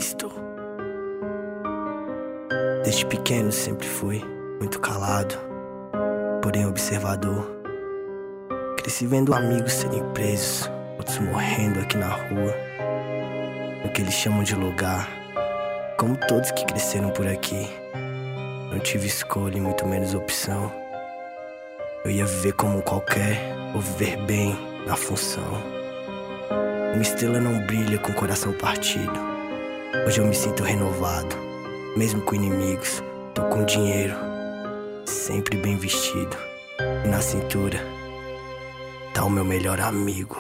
Cristo. Desde pequeno sempre fui muito calado, porém observador. Cresci vendo amigos serem presos, outros morrendo aqui na rua, no que eles chamam de lugar. Como todos que cresceram por aqui, não tive escolha e muito menos opção. Eu ia viver como qualquer, ou viver bem na função. Uma estrela não brilha com o coração partido. Hoje eu me sinto renovado, mesmo com inimigos. Tô com dinheiro, sempre bem vestido, e na cintura tá o meu melhor amigo.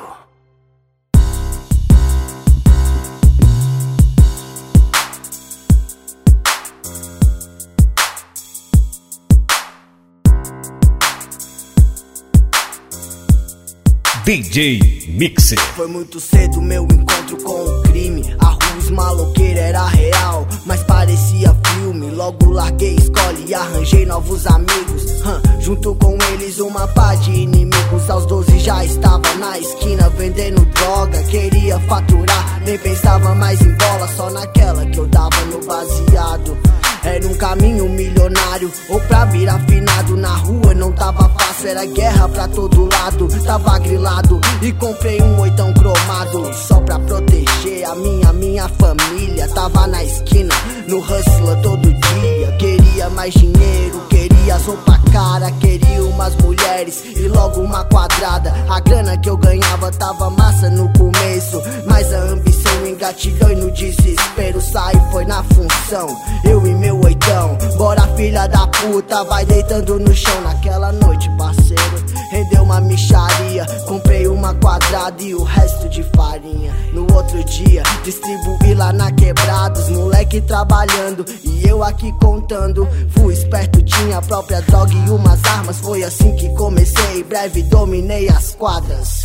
DJ Mixer. Foi muito cedo meu encontro com o crime. A rua maloqueira era real, mas parecia filme. Logo larguei escola e arranjei novos amigos. Junto com eles uma pá de inimigos. Aos 12 já estava na esquina vendendo droga. Queria faturar, nem pensava mais em bola, só naquela que eu dava no baseado. Era um caminho milionário, ou pra virar finado. Na rua não tava fácil, era guerra pra todo lado. Tava grilado e comprei um 8 cromado, só pra proteger a minha família. Tava na esquina, no hustler todo dia. Queria mais dinheiro, queria roupa cara, queria umas mulheres e logo uma quadrada. A grana que eu ganhava tava massa no começo, mas a ambição engatilhou e no desespero saí foi na função. Eu e meu oitão, bora filha da puta, vai deitando no chão. Naquela noite, parceiro, rendeu uma mixaria. Comprei uma quadrada e o resto de farinha. No outro dia, distribuí lá na quebrada, os moleque trabalhando e eu aqui contando. Fui esperto, tinha a própria droga e umas armas. Foi assim que comecei, breve dominei as quadras.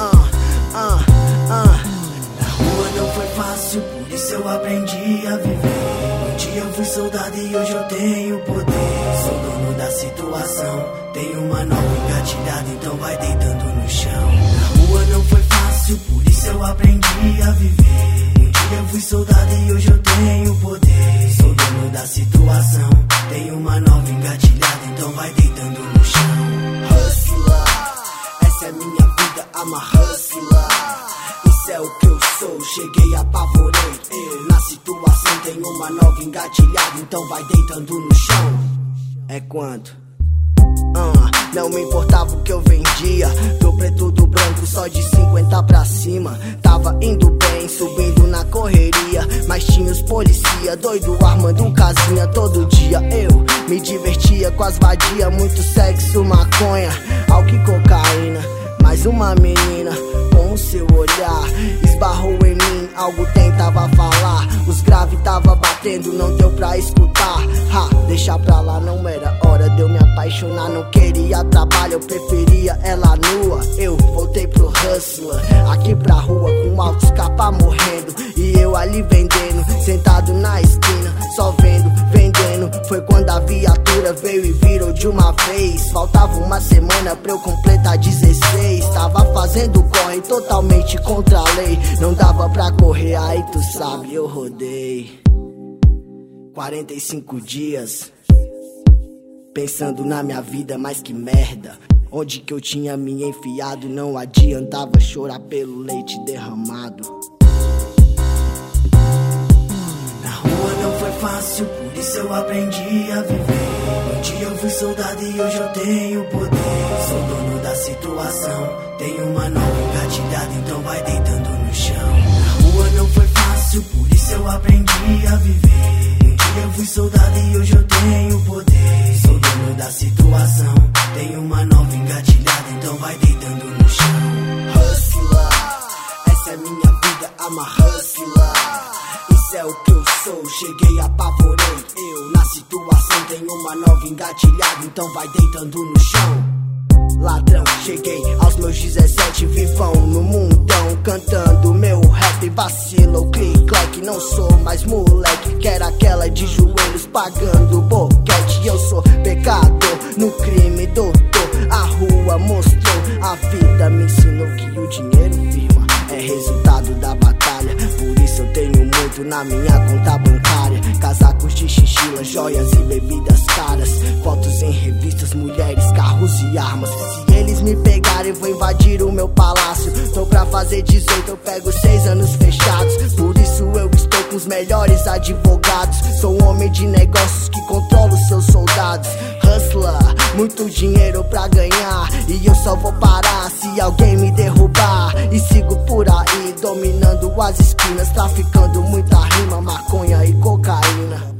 Na rua não foi fácil, por isso eu aprendi a viver. Um dia eu fui soldado e hoje eu tenho poder. Sou dono da situação, tenho uma nova engatilhada, então vai deitando no chão. Na rua não foi fácil, por isso eu aprendi a viver. Um dia eu fui soldado e hoje eu tenho poder. Sou dono da situação, tenho uma nova engatilhada, então vai deitando no chão. Hustler, essa é minha vida, I'm a hustler. Isso é o que eu sou, cheguei, apavorei. Eu na situação tenho uma nova engatilhada, então vai deitando no chão. É quanto? Não me importava o que eu vendia, do preto do branco só de 50 pra cima. Tava indo bem, subindo na correria, mas tinha os policia doido armando casinha todo dia. Eu me divertia com as vadia, muito sexo, maconha, álcool e cocaína. Mais uma menina com o seu olhar esbarrou em mim, algo tentava falar. Os graves tava batendo, não deu pra escutar. Deixa pra lá, não era hora de eu me apaixonar. Não queria trabalho, eu preferia ela nua. Eu voltei pro hustler, aqui pra rua com altos capa morrendo. E eu ali vendendo, sentado na esquina, só vendo, vendendo. Foi quando a viatura veio e virou de uma vez. Faltava uma semana pra eu completar 16. Tava fazendo corre totalmente contra a lei. Não dava pra correr, aí tu sabe, eu rodei 45 dias pensando na minha vida, mas que merda. Onde que eu tinha me enfiado, não adiantava chorar pelo leite derramado. Na rua não foi fácil, por isso eu aprendi a viver. Um dia eu fui soldado e hoje eu tenho poder. Sou dono da situação, tenho uma nova engatilhada, então vai deitando no chão. Na rua não foi fácil, por isso eu aprendi a viver. Um dia eu fui soldado e hoje eu tenho poder. Sou dono da situação, tenho uma nova engatilhada, então vai deitando no chão. Hustler, essa é minha vida, I'm a hustler. Isso é o que eu sou, cheguei, apavorei. Eu na situação tenho uma nova engatilhada, então vai deitando no chão. Ladrão, cheguei aos meus 17, vivão no mundão, cantando meu rap, vacilo, clique-clack. Não sou mais moleque, quero aquela de joelhos pagando boquete. Eu sou pecador, no crime doutor, a rua mostrou, a vida me ensinou que o dinheiro firma é resultado da batalha. Por isso eu tenho muito dinheiro na minha conta bancária. Casacos de chinchila, joias e bebidas caras. Fotos em revistas, mulheres, carros e armas. Se eles me pegarem, vou invadir o meu palácio. Tô pra fazer 18, eu pego 6 anos fechados. Por isso eu estou com os melhores advogados. Sou um homem de negócios que controla os seus soldados. Hustler, muito dinheiro pra ganhar, e eu só vou parar se alguém me derrubar. E sigo por aí, dominando as esquinas, traficando muita rima, maconha e cocaína.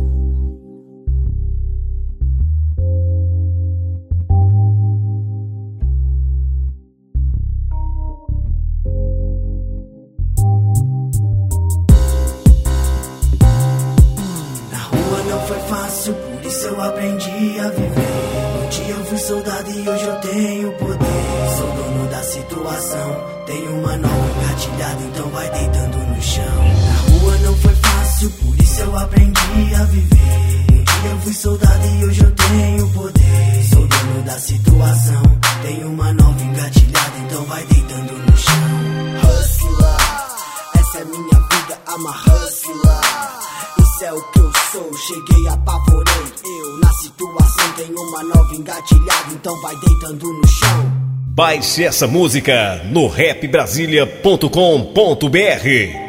Foi fácil, por isso eu aprendi a viver. Um dia eu fui soldado e hoje eu tenho poder. Sou dono da situação, tenho uma nova engatilhada, então vai deitando no chão. Na rua não foi fácil, por isso eu aprendi a viver. Um dia eu fui soldado e hoje eu tenho poder. Sou dono da situação, tenho uma nova engatilhada, então vai deitando no chão. Hustler, essa é minha vida, I'm a hustler. Isso é o que eu sou, cheguei, apavorei. Eu na situação tenho uma nova engatilhada, então vai deitando no chão. Baixe essa música no rapbrasilia.com.br.